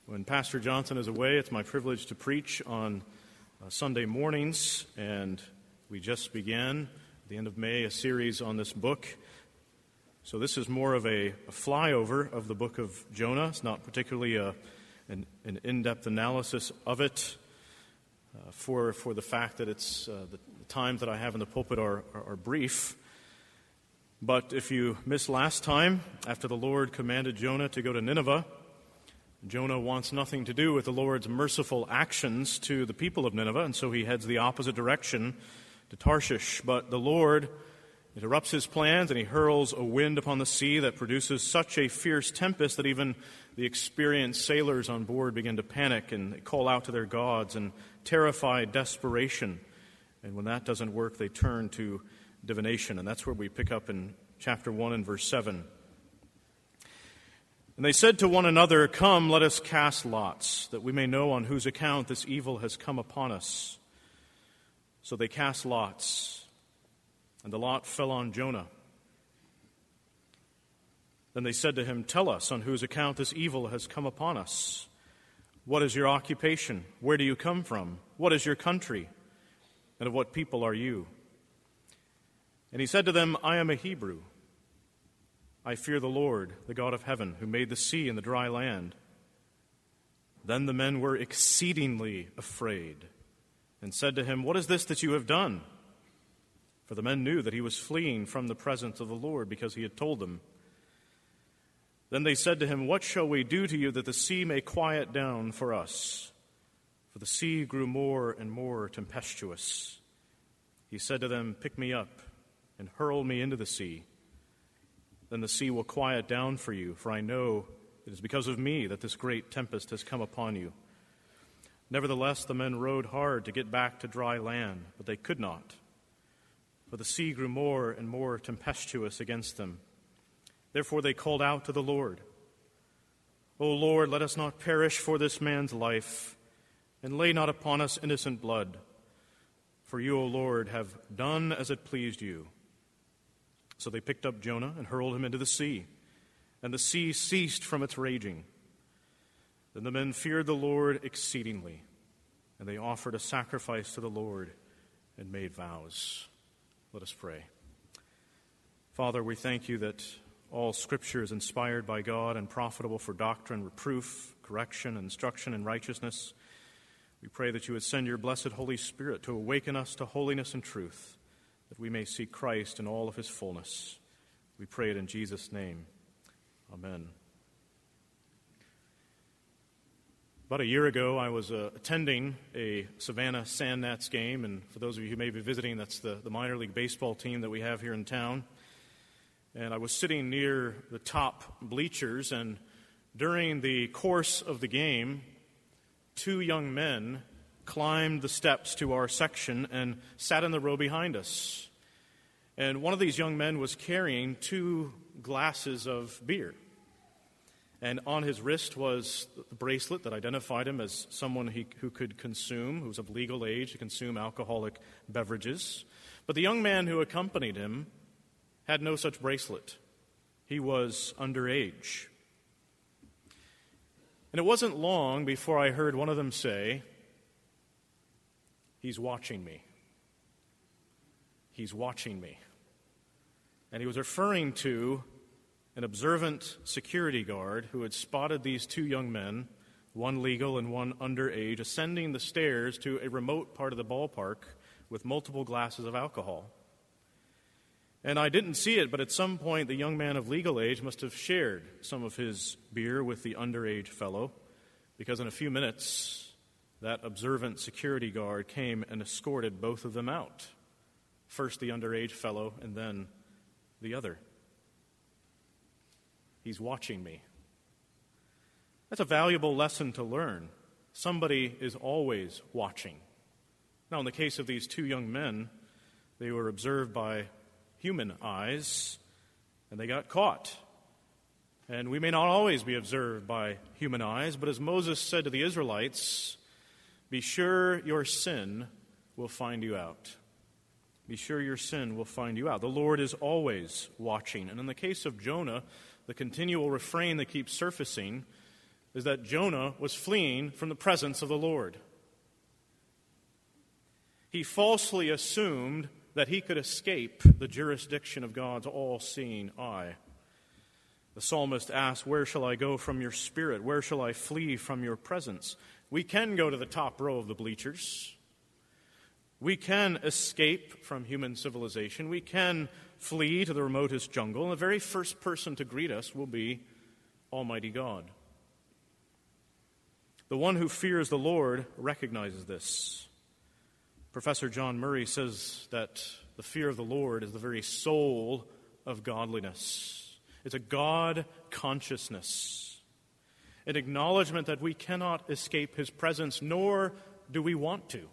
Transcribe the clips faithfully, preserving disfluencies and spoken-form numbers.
When Pastor Johnson is away, it's my privilege to preach on uh, Sunday mornings, and we just began at the end of May a series on this book. So this is more of a, a flyover of the book of Jonah. It's not particularly a, an, an in-depth analysis of it uh, for, for the fact that it's uh, the, the times that I have in the pulpit are, are, are brief. But if you missed last time, after the Lord commanded Jonah to go to Nineveh, Jonah wants nothing to do with the Lord's merciful actions to the people of Nineveh, and so he heads the opposite direction to Tarshish. But the Lord interrupts his plans, and he hurls a wind upon the sea that produces such a fierce tempest that even the experienced sailors on board begin to panic and they call out to their gods in terrified desperation. And when that doesn't work, they turn to divination, and that's where we pick up in chapter one and verse seven. And they said to one another, "Come, let us cast lots, that we may know on whose account this evil has come upon us." So they cast lots, and the lot fell on Jonah. Then they said to him, "Tell us on whose account this evil has come upon us. What is your occupation? Where do you come from? What is your country? And of what people are you?" And he said to them, "I am a Hebrew. I fear the Lord, the God of heaven, who made the sea and the dry land." Then the men were exceedingly afraid and said to him, "What is this that you have done?" For the men knew that he was fleeing from the presence of the Lord because he had told them. Then they said to him, "What shall we do to you that the sea may quiet down for us?" For the sea grew more and more tempestuous. He said to them, "Pick me up and hurl me into the sea. Then the sea will quiet down for you, for I know it is because of me that this great tempest has come upon you." Nevertheless, the men rowed hard to get back to dry land, but they could not, for the sea grew more and more tempestuous against them. Therefore they called out to the Lord, "O Lord, let us not perish for this man's life, and lay not upon us innocent blood. For you, O Lord, have done as it pleased you." So they picked up Jonah and hurled him into the sea, and the sea ceased from its raging. Then the men feared the Lord exceedingly, and they offered a sacrifice to the Lord and made vows. Let us pray. Father, we thank you that all Scripture is inspired by God and profitable for doctrine, reproof, correction, instruction in righteousness. We pray that you would send your blessed Holy Spirit to awaken us to holiness and truth, that we may see Christ in all of his fullness. We pray it in Jesus' name. Amen. About a year ago, I was uh, attending a Savannah Sandgnats game, and for those of you who may be visiting, that's the, the minor league baseball team that we have here in town. And I was sitting near the top bleachers, and during the course of the game, two young men climbed the steps to our section and sat in the row behind us. And one of these young men was carrying two glasses of beer. And on his wrist was the bracelet that identified him as someone he, who could consume, who was of legal age to consume alcoholic beverages. But the young man who accompanied him had no such bracelet. He was underage. And it wasn't long before I heard one of them say, "He's watching me. He's watching me." And he was referring to an observant security guard who had spotted these two young men, one legal and one underage, ascending the stairs to a remote part of the ballpark with multiple glasses of alcohol. And I didn't see it, but at some point the young man of legal age must have shared some of his beer with the underage fellow, because in a few minutes that observant security guard came and escorted both of them out. First the underage fellow, and then the other. He's watching me. That's a valuable lesson to learn. Somebody is always watching. Now, in the case of these two young men, they were observed by human eyes, and they got caught. And we may not always be observed by human eyes, but as Moses said to the Israelites, "Be sure your sin will find you out." Be sure your sin will find you out. The Lord is always watching. And in the case of Jonah, the continual refrain that keeps surfacing is that Jonah was fleeing from the presence of the Lord. He falsely assumed that he could escape the jurisdiction of God's all-seeing eye. The psalmist asks, "Where shall I go from your spirit? Where shall I flee from your presence?" We can go to the top row of the bleachers. We can escape from human civilization. We can flee to the remotest jungle. And the very first person to greet us will be Almighty God. The one who fears the Lord recognizes this. Professor John Murray says that the fear of the Lord is the very soul of godliness. It's a God consciousness, an acknowledgement that we cannot escape his presence, nor do we want to.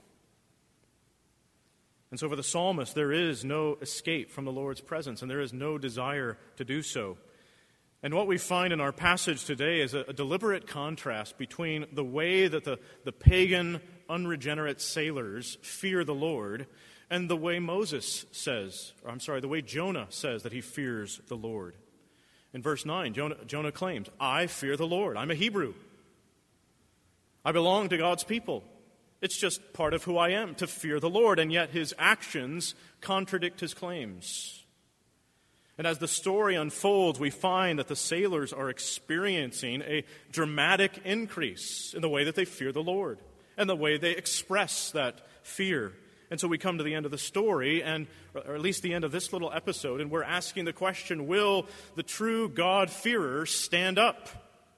And so for the psalmist, there is no escape from the Lord's presence, and there is no desire to do so. And what we find in our passage today is a, a deliberate contrast between the way that the, the pagan, unregenerate sailors fear the Lord and the way Moses says, or I'm sorry, the way Jonah says that he fears the Lord. In verse nine, Jonah, Jonah claims, "I fear the Lord. I'm a Hebrew. I belong to God's people. It's just part of who I am, to fear the Lord." And yet his actions contradict his claims. And as the story unfolds, we find that the sailors are experiencing a dramatic increase in the way that they fear the Lord and the way they express that fear. And so we come to the end of the story, and or at least the end of this little episode, and we're asking the question, will the true God-fearer stand up?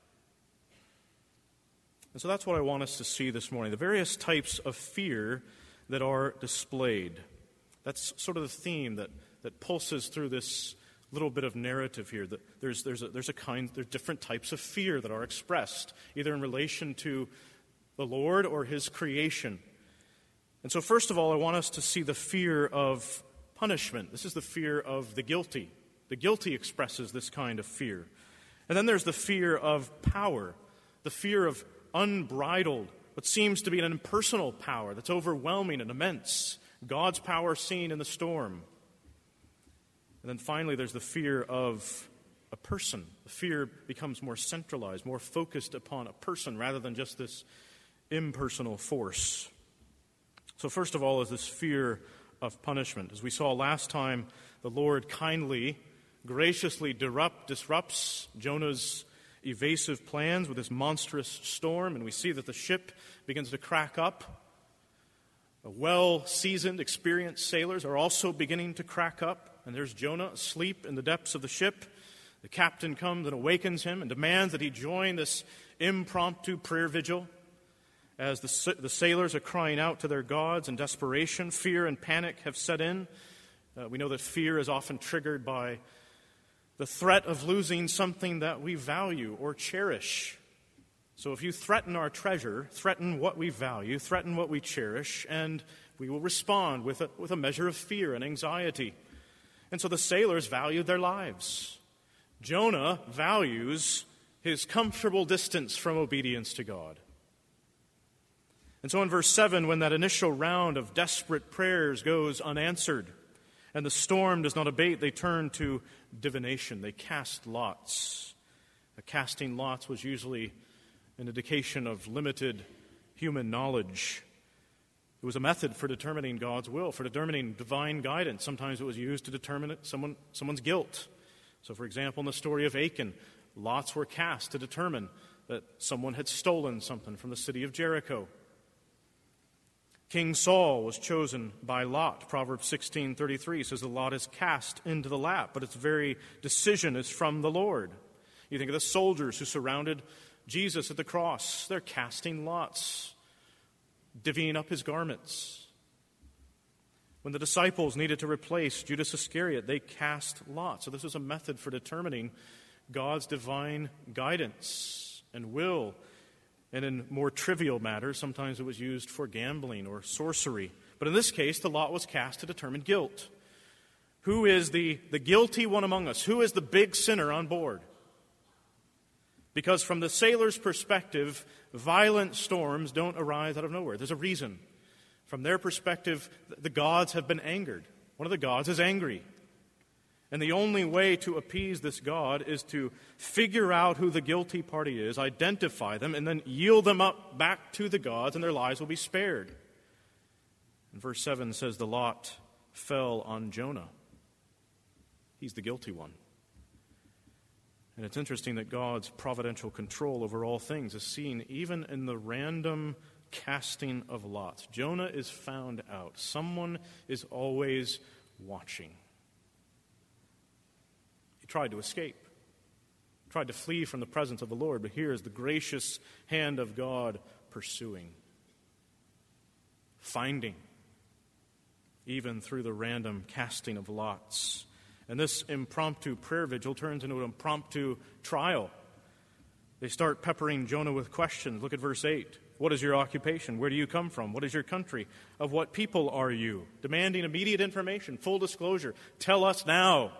And so that's what I want us to see this morning, the various types of fear that are displayed. That's sort of the theme that, that pulses through this little bit of narrative here. That there's, there's, a, there's a kind, there's different types of fear that are expressed, either in relation to the Lord or his creation. And so first of all, I want us to see the fear of punishment. This is the fear of the guilty. The guilty expresses this kind of fear. And then there's the fear of power, the fear of unbridled, what seems to be an impersonal power that's overwhelming and immense, God's power seen in the storm. And then finally, there's the fear of a person. The fear becomes more centralized, more focused upon a person rather than just this impersonal force. So first of all is this fear of punishment. As we saw last time, the Lord kindly, graciously disrupt, disrupts Jonah's evasive plans with this monstrous storm, and we see that the ship begins to crack up. Well-seasoned, experienced sailors are also beginning to crack up, and there's Jonah asleep in the depths of the ship. The captain comes and awakens him and demands that he join this impromptu prayer vigil. As the, the sailors are crying out to their gods in desperation, fear and panic have set in. Uh, we know that fear is often triggered by the threat of losing something that we value or cherish. So if you threaten our treasure, threaten what we value, threaten what we cherish, and we will respond with a, with a measure of fear and anxiety. And so the sailors valued their lives. Jonah values his comfortable distance from obedience to God. And so in verse seven, when that initial round of desperate prayers goes unanswered and the storm does not abate, they turn to divination. They cast lots. A casting lots was usually an indication of limited human knowledge. It was a method for determining God's will, for determining divine guidance. Sometimes it was used to determine someone, someone's guilt. So, for example, in the story of Achan, lots were cast to determine that someone had stolen something from the city of Jericho. King Saul was chosen by Lot. Proverbs sixteen thirty-three says the lot is cast into the lap, but its very decision is from the Lord. You think of the soldiers who surrounded Jesus at the cross. They're casting lots, divvying up his garments. When the disciples needed to replace Judas Iscariot, they cast lots. So this was a method for determining God's divine guidance and will. And in more trivial matters, sometimes it was used for gambling or sorcery. But in this case, the lot was cast to determine guilt. Who is the, the guilty one among us? Who is the big sinner on board? Because from the sailor's perspective, violent storms don't arise out of nowhere. There's a reason. From their perspective, the gods have been angered. One of the gods is angry. And the only way to appease this God is to figure out who the guilty party is, identify them, and then yield them up back to the gods, and their lives will be spared. And verse seven says the lot fell on Jonah. He's the guilty one. And it's interesting that God's providential control over all things is seen even in the random casting of lots. Jonah is found out. Someone is always watching. He tried to escape, tried to flee from the presence of the Lord, but here is the gracious hand of God pursuing, finding, even through the random casting of lots. And this impromptu prayer vigil turns into an impromptu trial. They start peppering Jonah with questions. Look at verse eight. What is your occupation? Where do you come from? What is your country? Of what people are you? Demanding immediate information, full disclosure. Tell us now.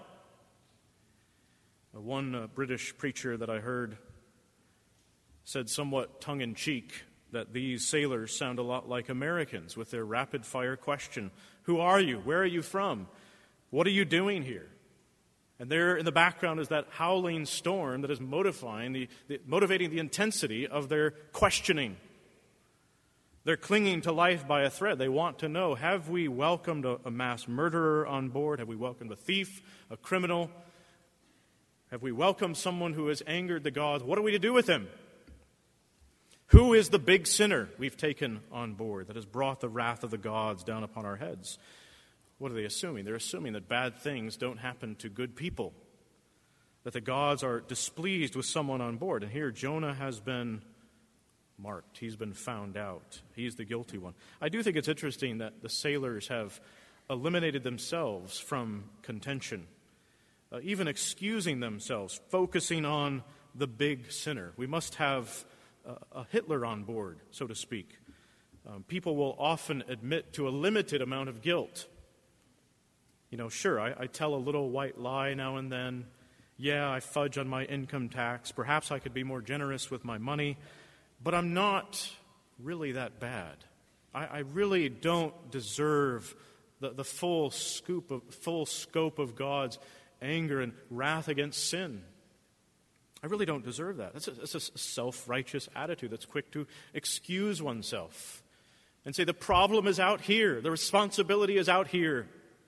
One uh, British preacher that I heard said somewhat tongue-in-cheek that these sailors sound a lot like Americans with their rapid-fire question. Who are you? Where are you from? What are you doing here? And there in the background is that howling storm that is motivating the, the, motivating the intensity of their questioning. They're clinging to life by a thread. They want to know, have we welcomed a, a mass murderer on board? Have we welcomed a thief, a criminal? Have we welcomed someone who has angered the gods? What are we to do with him? Who is the big sinner we've taken on board that has brought the wrath of the gods down upon our heads? What are they assuming? They're assuming that bad things don't happen to good people, that the gods are displeased with someone on board. And here Jonah has been marked. He's been found out. He's the guilty one. I do think it's interesting that the sailors have eliminated themselves from contention, uh, even excusing themselves, focusing on the big sinner. We must have a, a Hitler on board, so to speak. Um, people will often admit to a limited amount of guilt. You know, sure, I, I tell a little white lie now and then. Yeah, I fudge on my income tax. Perhaps I could be more generous with my money. But I'm not really that bad. I, I really don't deserve the, the full scoop of full scope of God's anger and wrath against sin. I really don't deserve that. That's a, that's a self-righteous attitude that's quick to excuse oneself and say the problem is out here. The responsibility is out here.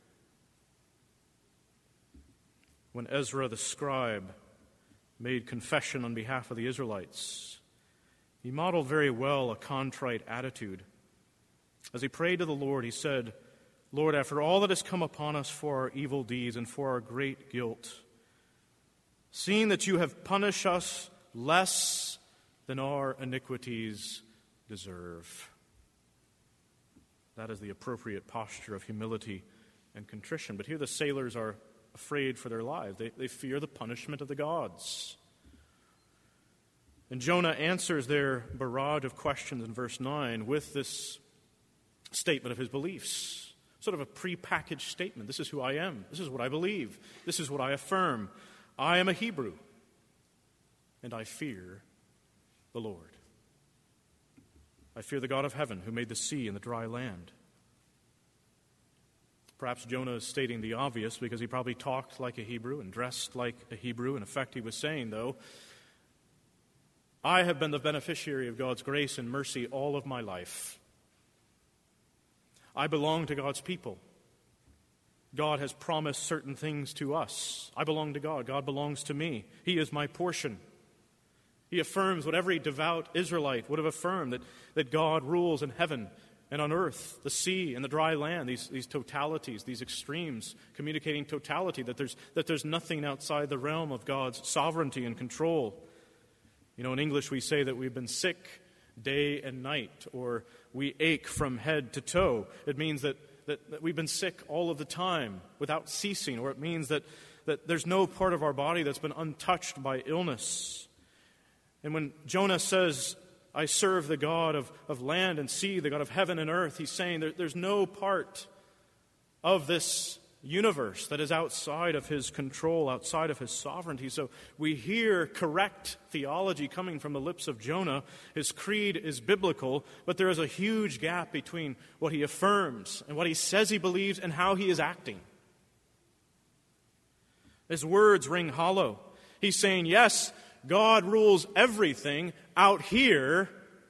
When Ezra the scribe made confession on behalf of the Israelites, he modeled very well a contrite attitude. As he prayed to the Lord, he said, Lord, after all that has come upon us for our evil deeds and for our great guilt, seeing that you have punished us less than our iniquities deserve. That is the appropriate posture of humility and contrition. But here the sailors are afraid for their lives. They, they fear the punishment of the gods. And Jonah answers their barrage of questions in verse nine with this statement of his beliefs, sort of a prepackaged statement. This is who I am. This is what I believe. This is what I affirm. I am a Hebrew, and I fear the Lord. I fear the God of heaven who made the sea and the dry land. Perhaps Jonah is stating the obvious because he probably talked like a Hebrew and dressed like a Hebrew. In effect, he was saying, though, I have been the beneficiary of God's grace and mercy all of my life. I belong to God's people. God has promised certain things to us. I belong to God. God belongs to me. He is my portion. He affirms what every devout Israelite would have affirmed, that, that God rules in heaven and on earth, the sea and the dry land, these, these totalities, these extremes, communicating totality, that there's, that there's nothing outside the realm of God's sovereignty and control. You know, in English we say that we've been sick day and night, or we ache from head to toe. It means that, that, that we've been sick all of the time without ceasing, or it means that, that there's no part of our body that's been untouched by illness. And when Jonah says, I serve the God of, of land and sea, the God of heaven and earth, he's saying there, there's no part of this universe that is outside of his control, outside of his sovereignty. So we hear correct theology coming from the lips of Jonah. His creed is biblical, but there is a huge gap between what he affirms and what he says he believes and how he is acting. His words ring hollow. He's saying, yes, God rules everything out here,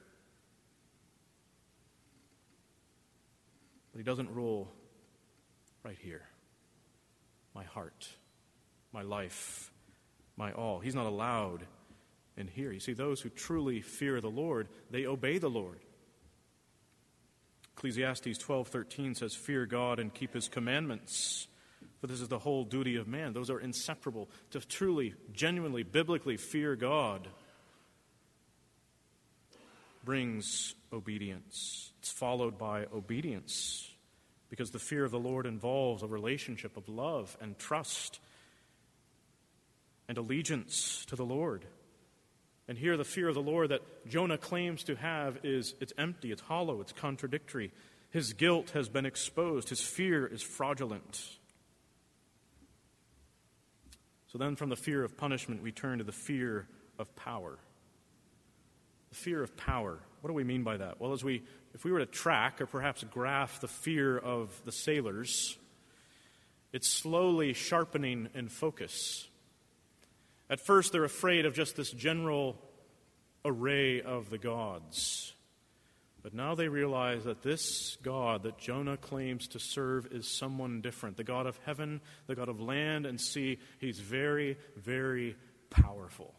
but he doesn't rule right here. My heart, my life, my all. He's not allowed in here. You see, those who truly fear the Lord, they obey the Lord. Ecclesiastes twelve thirteen says, fear God and keep his commandments, for this is the whole duty of man. Those are inseparable. To truly, genuinely, biblically fear God brings obedience. It's followed by obedience, because the fear of the Lord involves a relationship of love and trust and allegiance to the Lord. And here the fear of the Lord that Jonah claims to have is, it's empty, it's hollow, it's contradictory. His guilt has been exposed. His fear is fraudulent. So then from the fear of punishment, we turn to the fear of power. The fear of power. What do we mean by that? Well, as we, if we were to track or perhaps graph the fear of the sailors, it's slowly sharpening in focus. At first, they're afraid of just this general array of the gods. But now they realize that this God that Jonah claims to serve is someone different. The God of heaven, the God of land and sea. He's very, very powerful.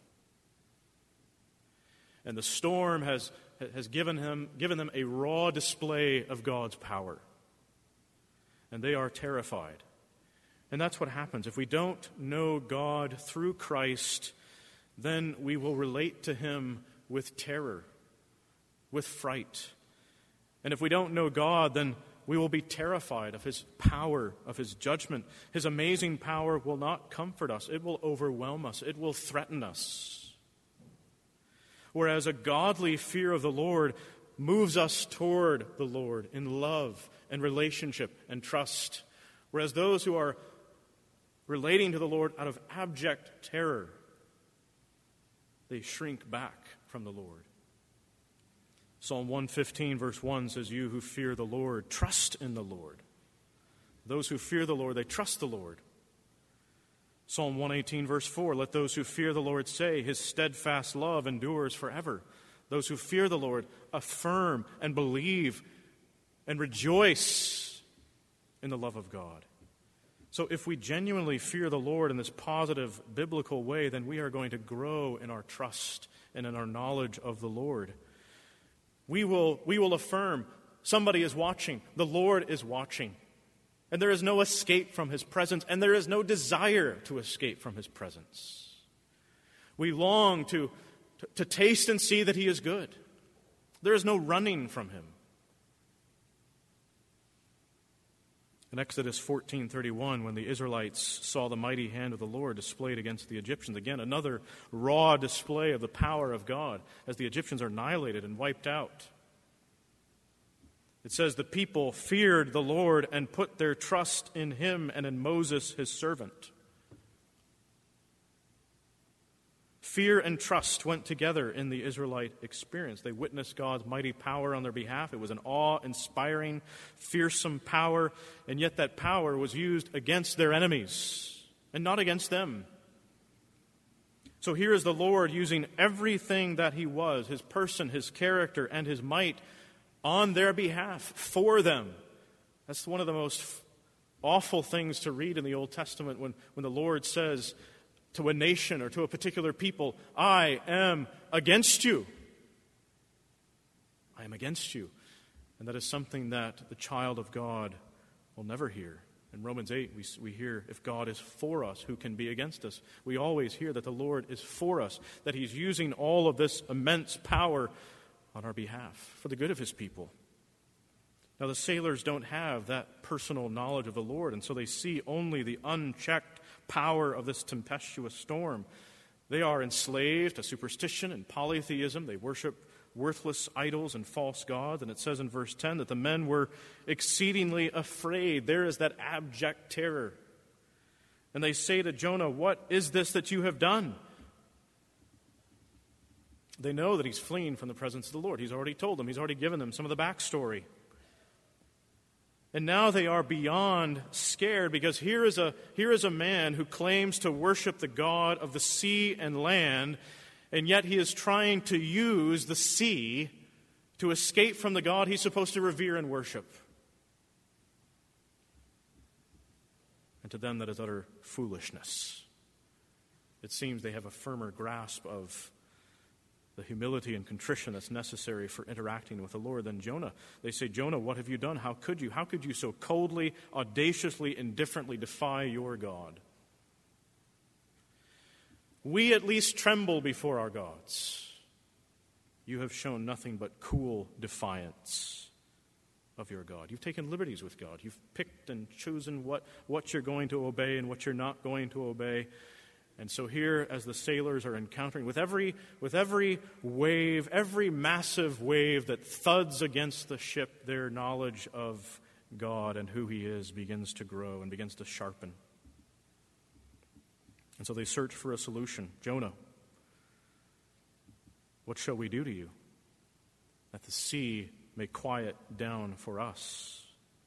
And the storm has, has given him, given them a raw display of God's power. And they are terrified. And that's what happens. If we don't know God through Christ, then we will relate to him with terror, with fright. And if we don't know God, then we will be terrified of his power, of his judgment. His amazing power will not comfort us. It will overwhelm us. It will threaten us. Whereas a godly fear of the Lord moves us toward the Lord in love and relationship and trust. Whereas those who are relating to the Lord out of abject terror, they shrink back from the Lord. Psalm one fifteen verse one says, you who fear the Lord, trust in the Lord. Those who fear the Lord, they trust the Lord. Psalm one eighteen verse four, let those who fear the Lord say, his steadfast love endures forever. Those who fear the Lord affirm and believe and rejoice in the love of God. So if we genuinely fear the Lord in this positive biblical way, then we are going to grow in our trust and in our knowledge of the Lord. We will, we will affirm somebody is watching. The Lord is watching. And there is no escape from his presence, and there is no desire to escape from his presence. We long to, to, to taste and see that he is good. There is no running from him. In Exodus fourteen thirty-one, when the Israelites saw the mighty hand of the Lord displayed against the Egyptians, again, another raw display of the power of God as the Egyptians are annihilated and wiped out. It says, the people feared the Lord and put their trust in him and in Moses, his servant. Fear and trust went together in the Israelite experience. They witnessed God's mighty power on their behalf. It was an awe-inspiring, fearsome power, and yet that power was used against their enemies and not against them. So here is the Lord using everything that he was, his person, his character, and his might on their behalf, for them. That's one of the most awful things to read in the Old Testament when, when the Lord says to a nation or to a particular people, I am against you. I am against you. And that is something that the child of God will never hear. In Romans eight, we, we hear, if God is for us, who can be against us? We always hear that the Lord is for us, that he's using all of this immense power on our behalf for the good of his people. Now, the sailors don't have that personal knowledge of the Lord, and so they see only the unchecked power of this tempestuous storm. They are enslaved to superstition and polytheism. They worship worthless idols and false gods. And it says in verse ten that the men were exceedingly afraid. There is that abject terror. And they say to Jonah, what is this that you have done? They know that he's fleeing from the presence of the Lord. He's already told them. He's already given them some of the backstory. And now they are beyond scared, because here is a here is a man who claims to worship the God of the sea and land, and yet he is trying to use the sea to escape from the God he's supposed to revere and worship. And to them that is utter foolishness. It seems they have a firmer grasp of the humility and contrition that's necessary for interacting with the Lord than Jonah. They say, Jonah, what have you done? How could you? How could you so coldly, audaciously, indifferently defy your God? We at least tremble before our gods. You have shown nothing but cool defiance of your God. You've taken liberties with God. You've picked and chosen what, what you're going to obey and what you're not going to obey. And so here, as the sailors are encountering, with every, with every wave, every massive wave that thuds against the ship, their knowledge of God and who he is begins to grow and begins to sharpen. And so they search for a solution. Jonah, what shall we do to you, that the sea may quiet down for us?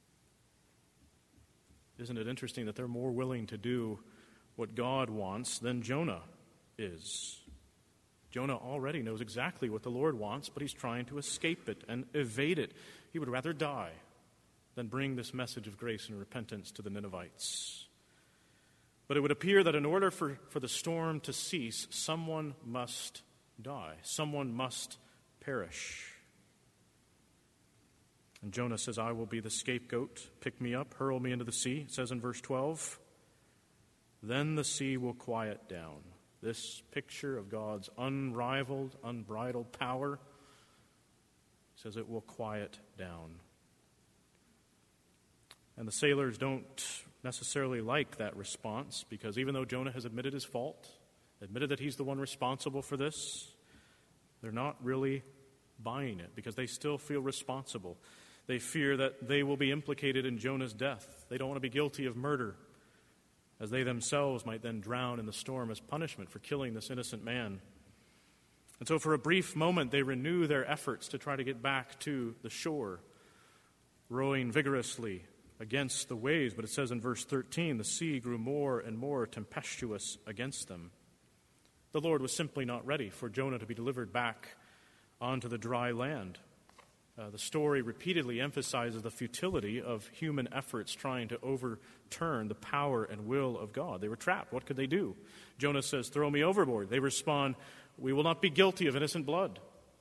Isn't it interesting that they're more willing to do what God wants than Jonah is? Jonah already knows exactly what the Lord wants, but he's trying to escape it and evade it. He would rather die than bring this message of grace and repentance to the Ninevites. But it would appear that in order for, for the storm to cease, someone must die. Someone must perish. And Jonah says, I will be the scapegoat. Pick me up, hurl me into the sea. It says in verse twelve, then the sea will quiet down. This picture of God's unrivaled, unbridled power says it will quiet down. And the sailors don't necessarily like that response, because even though Jonah has admitted his fault, admitted that he's the one responsible for this, they're not really buying it, because they still feel responsible. They fear that they will be implicated in Jonah's death. They don't want to be guilty of murder, as they themselves might then drown in the storm as punishment for killing this innocent man. And so for a brief moment, they renew their efforts to try to get back to the shore, rowing vigorously against the waves. But it says in verse thirteen, the sea grew more and more tempestuous against them. The Lord was simply not ready for Jonah to be delivered back onto the dry land. Uh, the story repeatedly emphasizes the futility of human efforts trying to overturn the power and will of God. They were trapped. What could they do? Jonah says, throw me overboard. They respond, we will not be guilty of innocent blood.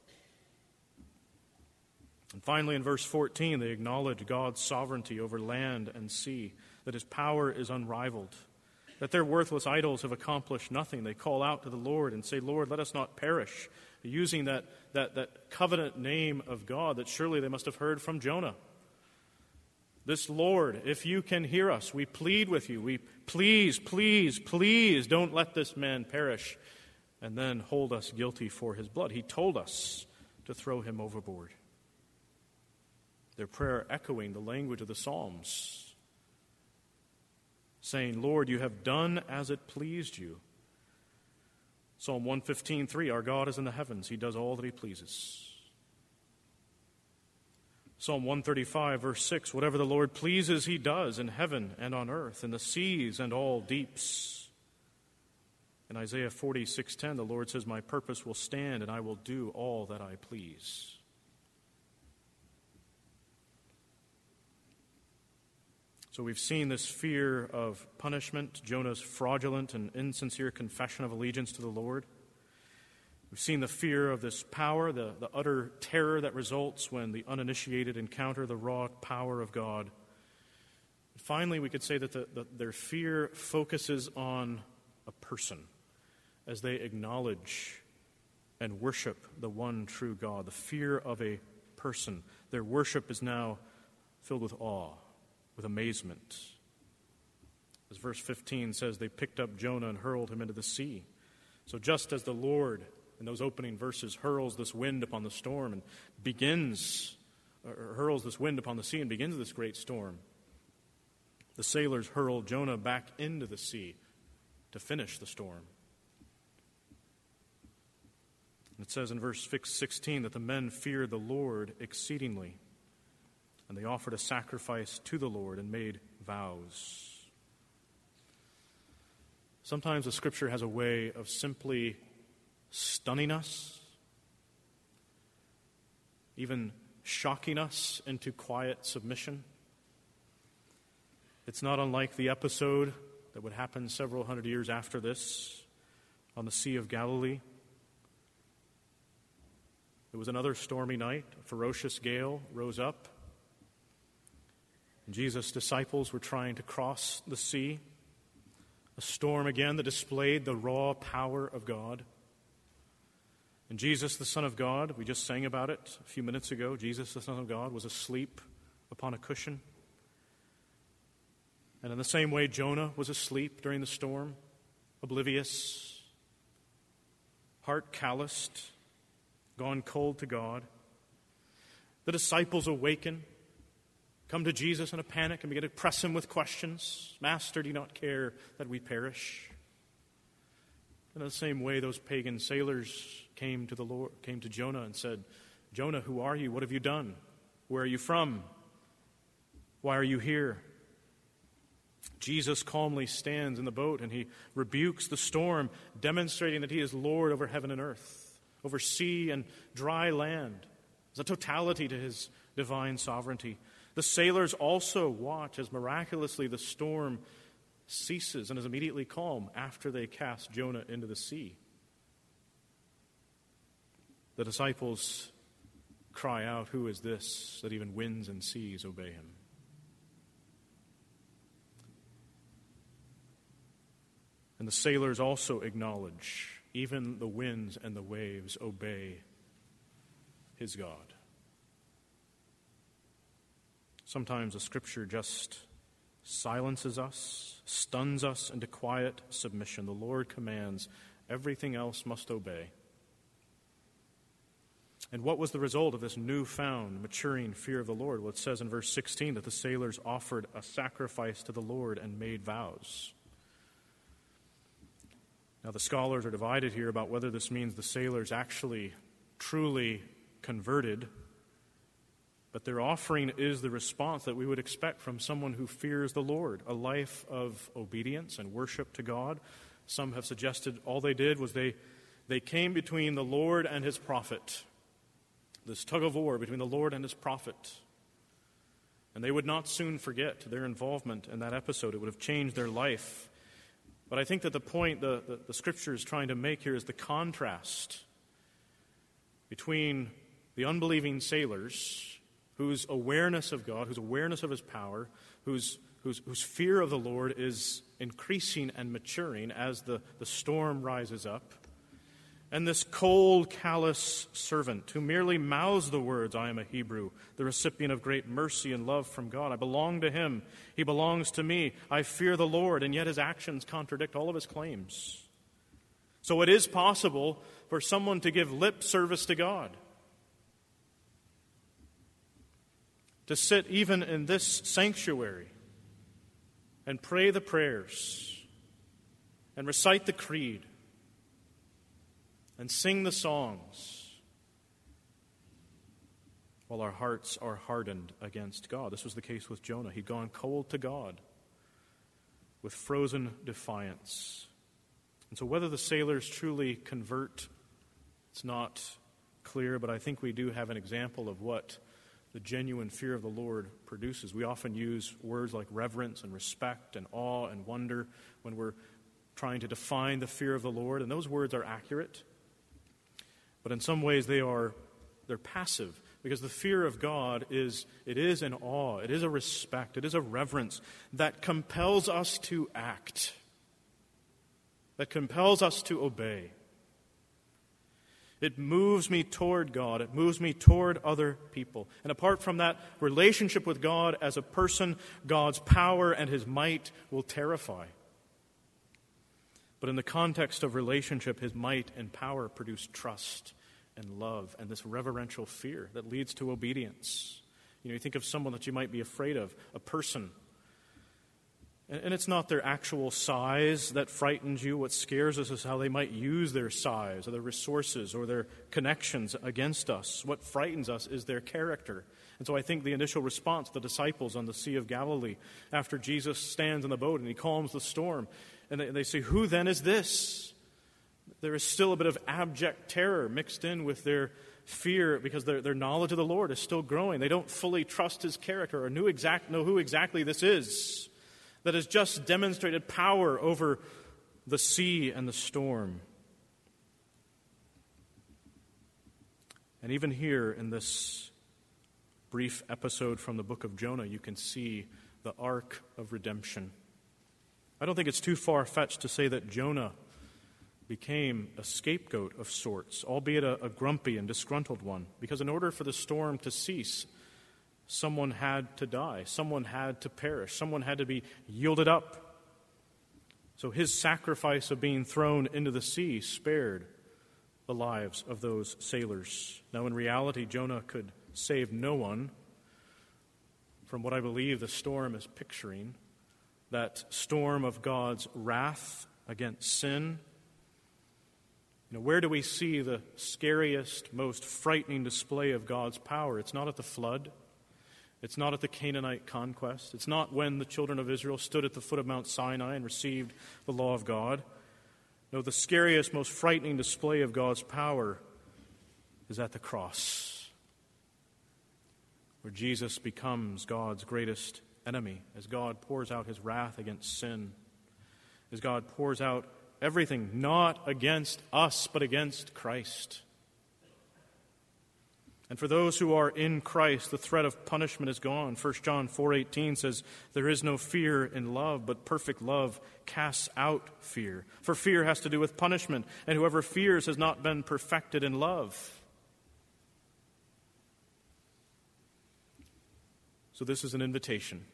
And finally, in verse fourteen, they acknowledge God's sovereignty over land and sea, that his power is unrivaled, that their worthless idols have accomplished nothing. They call out to the Lord and say, Lord, let us not perish, using that, that, that covenant name of God that surely they must have heard from Jonah. This Lord, if you can hear us, we plead with you. We please, please, please don't let this man perish and then hold us guilty for his blood. He told us to throw him overboard. Their prayer echoing the language of the Psalms, saying, Lord, you have done as it pleased you. Psalm one fifteen, three, our God is in the heavens. He does all that he pleases. Psalm one thirty-five, verse six, whatever the Lord pleases, he does in heaven and on earth, in the seas and all deeps. In Isaiah forty-six ten, the Lord says, my purpose will stand and I will do all that I please. So we've seen this fear of punishment, Jonah's fraudulent and insincere confession of allegiance to the Lord. We've seen the fear of this power, the, the utter terror that results when the uninitiated encounter the raw power of God. And finally, we could say that the, the, their fear focuses on a person as they acknowledge and worship the one true God. The fear of a person. Their worship is now filled with awe, with amazement. As verse fifteen says, they picked up Jonah and hurled him into the sea. So just as the Lord, in those opening verses, hurls this wind upon the storm and begins, or hurls this wind upon the sea and begins this great storm, the sailors hurl Jonah back into the sea to finish the storm. And it says in verse sixteen that the men feared the Lord exceedingly. And And they offered a sacrifice to the Lord and made vows. Sometimes the Scripture has a way of simply stunning us, even shocking us into quiet submission. It's not unlike the episode that would happen several hundred years after this on the Sea of Galilee. It was another stormy night. A ferocious gale rose up. And Jesus' disciples were trying to cross the sea. A storm again that displayed the raw power of God. And Jesus, the Son of God, we just sang about it a few minutes ago. Jesus, the Son of God, was asleep upon a cushion. And in the same way, Jonah was asleep during the storm, oblivious, heart calloused, gone cold to God. The disciples awaken, come to Jesus in a panic and begin to press him with questions. Master, do you not care that we perish? In the same way, those pagan sailors came to the Lord, came to Jonah and said, Jonah, who are you? What have you done? Where are you from? Why are you here? Jesus calmly stands in the boat and he rebukes the storm, demonstrating that he is Lord over heaven and earth, over sea and dry land. There's a totality to his divine sovereignty. The sailors also watch as miraculously the storm ceases and is immediately calm after they cast Jonah into the sea. The disciples cry out, "Who is this that even winds and seas obey him?" And the sailors also acknowledge, even the winds and the waves obey his God. Sometimes the Scripture just silences us, stuns us into quiet submission. The Lord commands, everything else must obey. And what was the result of this newfound, maturing fear of the Lord? Well, it says in verse sixteen that the sailors offered a sacrifice to the Lord and made vows. Now, the scholars are divided here about whether this means the sailors actually truly converted, but their offering is the response that we would expect from someone who fears the Lord, a life of obedience and worship to God. Some have suggested all they did was they, they came between the Lord and his prophet, this tug of war between the Lord and his prophet. And they would not soon forget their involvement in that episode. It would have changed their life. But I think that the point the, the, the Scripture is trying to make here is the contrast between the unbelieving sailors, whose awareness of God, whose awareness of his power, whose, whose, whose fear of the Lord is increasing and maturing as the, the storm rises up, and this cold, callous servant who merely mouths the words, "I am a Hebrew, the recipient of great mercy and love from God. I belong to him. He belongs to me. I fear the Lord," and yet his actions contradict all of his claims. So it is possible for someone to give lip service to God, to sit even in this sanctuary and pray the prayers and recite the creed and sing the songs while our hearts are hardened against God. This was the case with Jonah. He'd gone cold to God with frozen defiance. And so whether the sailors truly convert, it's not clear, but I think we do have an example of what the genuine fear of the Lord produces. We often use words like reverence and respect and awe and wonder when we're trying to define the fear of the Lord, and those words are accurate. But in some ways they are they're passive, because the fear of God is it is an awe, it is a respect, it is a reverence that compels us to act, that compels us to obey. It moves me toward God. It moves me toward other people. And apart from that relationship with God as a person, God's power and his might will terrify. But in the context of relationship, his might and power produce trust and love and this reverential fear that leads to obedience. You know, you think of someone that you might be afraid of, a person. And it's not their actual size that frightens you. What scares us is how they might use their size or their resources or their connections against us. What frightens us is their character. And so I think the initial response of the disciples on the Sea of Galilee, after Jesus stands in the boat and he calms the storm, and they, they say, "Who then is this?" There is still a bit of abject terror mixed in with their fear because their, their knowledge of the Lord is still growing. They don't fully trust his character or knew exact, know who exactly this is that has just demonstrated power over the sea and the storm. And even here in this brief episode from the book of Jonah, you can see the arc of redemption. I don't think it's too far-fetched to say that Jonah became a scapegoat of sorts, albeit a, a grumpy and disgruntled one, because in order for the storm to cease, someone had to die, someone had to perish, someone had to be yielded up. So his sacrifice of being thrown into the sea spared the lives of those sailors. Now, in reality, Jonah could save no one from what I believe the storm is picturing, that storm of God's wrath against sin. You know, where do we see the scariest, most frightening display of God's power? It's not at the flood. It's not at the Canaanite conquest. It's not when the children of Israel stood at the foot of Mount Sinai and received the law of God. No, the scariest, most frightening display of God's power is at the cross, where Jesus becomes God's greatest enemy, as God pours out his wrath against sin, as God pours out everything not against us, but against Christ. And for those who are in Christ, the threat of punishment is gone. First John four eighteen says, "There is no fear in love, but perfect love casts out fear." For fear has to do with punishment, and whoever fears has not been perfected in love. So this is an invitation.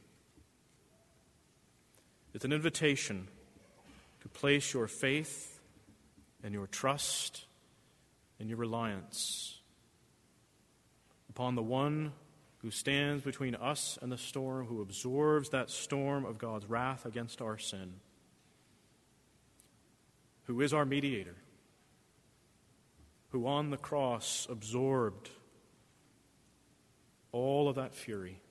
It's an invitation to place your faith and your trust and your reliance upon the one who stands between us and the storm, who absorbs that storm of God's wrath against our sin, who is our mediator, who on the cross absorbed all of that fury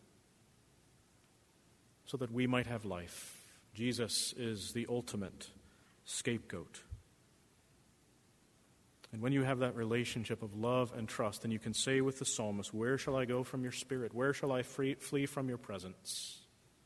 so that we might have life. Jesus is the ultimate scapegoat. And when you have that relationship of love and trust, then you can say with the psalmist, "Where shall I go from your spirit? Where shall I free, flee from your presence?"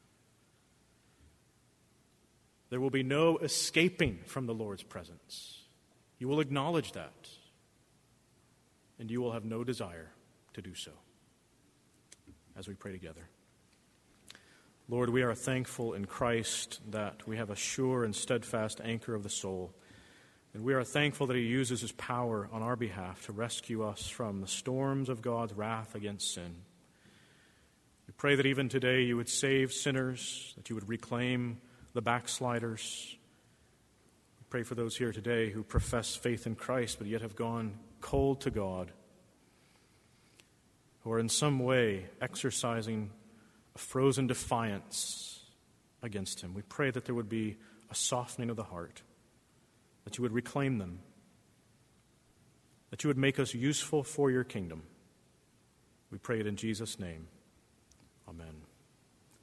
There will be no escaping from the Lord's presence. You will acknowledge that, and you will have no desire to do so. As we pray together. Lord, we are thankful in Christ that we have a sure and steadfast anchor of the soul. And we are thankful that he uses his power on our behalf to rescue us from the storms of God's wrath against sin. We pray that even today you would save sinners, that you would reclaim the backsliders. We pray for those here today who profess faith in Christ but yet have gone cold to God, who are in some way exercising a frozen defiance against him. We pray that there would be a softening of the heart, that you would reclaim them, that you would make us useful for your kingdom. We pray it in Jesus' name. Amen.